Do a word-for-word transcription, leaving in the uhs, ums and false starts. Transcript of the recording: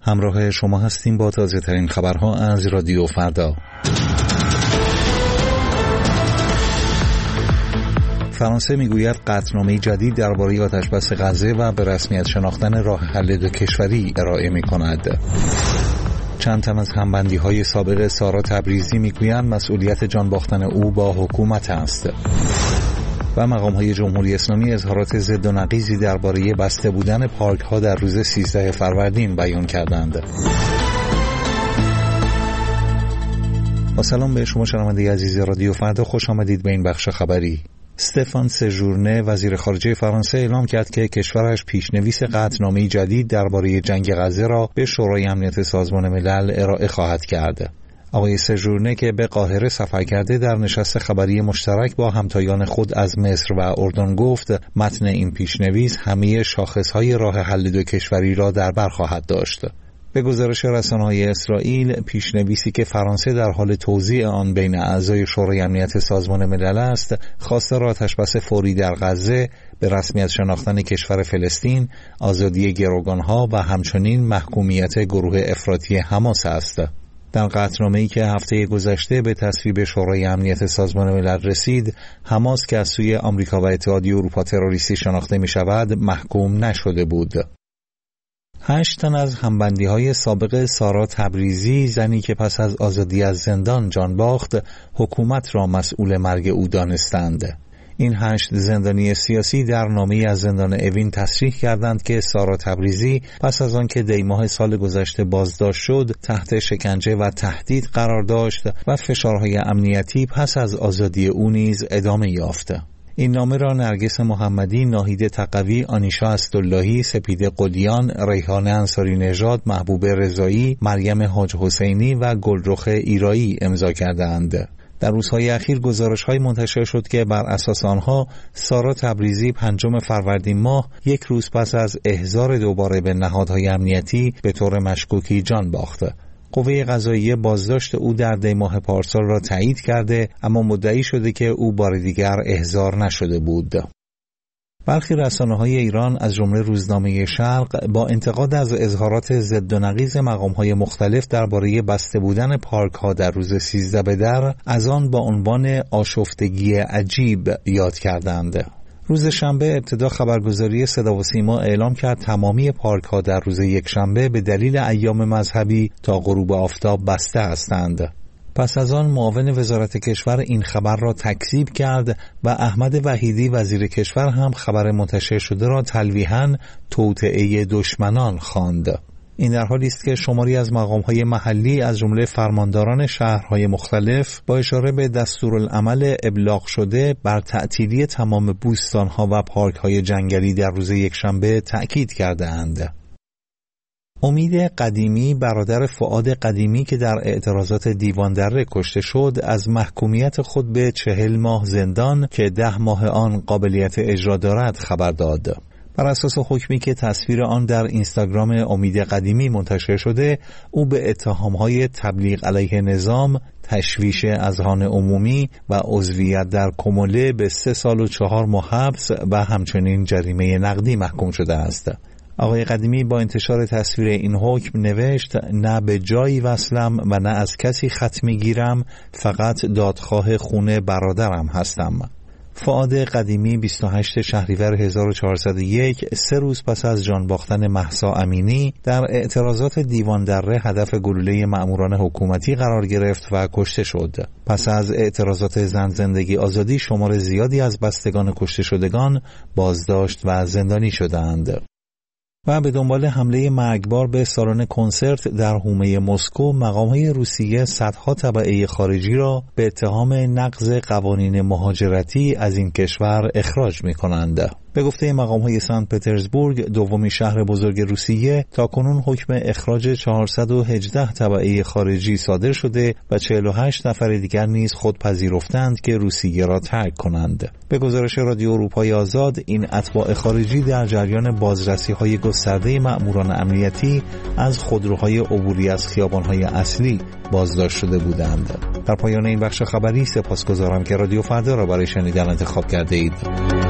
همراه شما هستیم با تازه ترین خبرها از رادیو فردا. فرانسه میگوید قطعنامه‌ای جدید درباره آتش‌بس غزه و به رسمیت شناختن راه حل دو کشوری ارائه می‌کند. چند تن از همبندی‌های سابق سارا تبریزی میگویند مسئولیت جان باختن او با حکومت است. و مقام‌های جمهوری اسلامی اظهارات ضد و نقیضی درباره بسته بودن پارک‌ها در روز سیزده فروردین بیان کردند. با سلام به شما شنونده عزیز رادیو فردا، خوش آمدید به این بخش خبری. استفان سژورنه وزیر خارجه فرانسه اعلام کرد که کشورش پیشنویس قطعنامه‌ای جدید درباره جنگ غزه را به شورای امنیت سازمان ملل ارائه خواهد کرد. آقای سژورنه که به قاهره سفر کرده در نشست خبری مشترک با همتایان خود از مصر و اردن گفت متن این پیشنویس همه شاخصهای راه حل دو کشوری را در بر خواهد داشت. به گزارش رسانه‌های اسرائیل، پیشنویسی که فرانسه در حال توزیع آن بین اعضای شورای امنیت سازمان ملل است، خواستار آتش‌بس فوری در غزه، به رسمیت شناختن کشور فلسطین، آزادی گروگانها و همچنین محکومیت گروه افراطی حماس است. در قطعنامه‌ای که هفته گذشته به تصویب شورای امنیت سازمان ملل رسید، حماس که از سوی آمریکا و اتحادیه اروپا تروریستی شناخته می شود، محکوم نشده بود. هشت تن از همبندی‌های سابق سارا تبریزی، زنی که پس از آزادی از زندان جان باخت، حکومت را مسئول مرگ او دانستند. این هشت زندانی سیاسی در نامه‌ای از زندان اوین تصریح کردند که سارا تبریزی پس از آنکه دی ماه سال گذشته بازداشت شد، تحت شکنجه و تهدید قرار داشت و فشارهای امنیتی پس از آزادی او نیز ادامه یافت. این نامه را نرگس محمدی، ناهید تقوی، آنیشا اسداللهی، سپیده قلیان، ریحانه انصاری نژاد، محبوب رضایی، مریم حاج حسینی و گلرخ ایرایی امضا کردند. در روزهای اخیر گزارش‌های منتشر شد که بر اساس آنها سارا تبریزی پنجم فروردین ماه، یک روز پس از احضار دوباره به نهادهای امنیتی، به طور مشکوکی جان باخت. قوه قضاییه بازداشت او در دی ماه پارسال را تایید کرده، اما مدعی شده که او بار دیگر احضار نشده بود. برخی رسانه‌های ایران از جمله روزنامه شرق با انتقاد از اظهارات ضد و نقیض مقام‌های مختلف درباره بسته بودن پارک‌ها در روز سیزده بدر، از آن با عنوان آشفتگی عجیب یاد کردند. روز شنبه ابتدا خبرگزاری صدا و سیما اعلام کرد تمامی پارک‌ها در روز یکشنبه به دلیل ایام مذهبی تا غروب آفتاب بسته هستند. پس از آن معاون وزارت کشور این خبر را تکذیب کرد و احمد وحیدی وزیر کشور هم خبر منتشر شده را تلویحاً توطئه دشمنان خواند. این در حالی است که شماری از مقام‌های محلی از جمله فرمانداران شهرهای مختلف با اشاره به دستورالعمل ابلاغ شده بر تعطیلی تمام بوستان‌ها و پارک‌های جنگلی در روز یکشنبه تأکید کرده‌اند. امید قدیمی، برادر فؤاد قدیمی که در اعتراضات دیوان دره کشته شد، از محکومیت خود به چهل ماه زندان که ده ماه آن قابلیت اجرا دارد خبر داد. بر اساس حکمی که تصویر آن در اینستاگرام امید قدیمی منتشر شده، او به اتهام‌های تبلیغ علیه نظام، تشویش اذهان عمومی و عضویت در کموله به سه سال و چهار ماه حبس و همچنین جریمه نقدی محکوم شده است. آقای قدیمی با انتشار تصویر این حکم نوشت: نه به جایی وصلم و نه از کسی خط میگیرم، فقط دادخواه خون برادرم هستم. فؤاد قدیمی بیست و هشتم شهریور هزار و چهارصد و یک، سه روز پس از جان باختن مهسا امینی، در اعتراضات دیوان دره هدف گلوله مأموران حکومتی قرار گرفت و کشته شد. پس از اعتراضات زن زندگی آزادی، شمار زیادی از بستگان کشته شدگان بازداشت و زندانی شدند. و به دنبال حمله مرگبار به سالن کنسرت در حومه مسکو، مقام‌های روسیه صدها تبعه خارجی را به اتهام نقض قوانین مهاجرتی از این کشور اخراج می‌کنند. به گفته مقام‌های سن پترزبورگ، دومین شهر بزرگ روسیه، تاکنون حکم اخراج چهارصد و هجده تبعه خارجی صادر شده و چهل و هشت نفر دیگر نیز خود پذیرفتند که روسیه را ترک کنند. به گزارش رادیو اروپای آزاد، این اتباع خارجی در جریان بازرسی‌های گسترده مأموران امنیتی از خودروهای عبوری از خیابان‌های اصلی بازداشت شده بودند. در پایان این بخش خبری سپاسگزارم که رادیو فردا را برای شنیدن انتخاب کرده اید.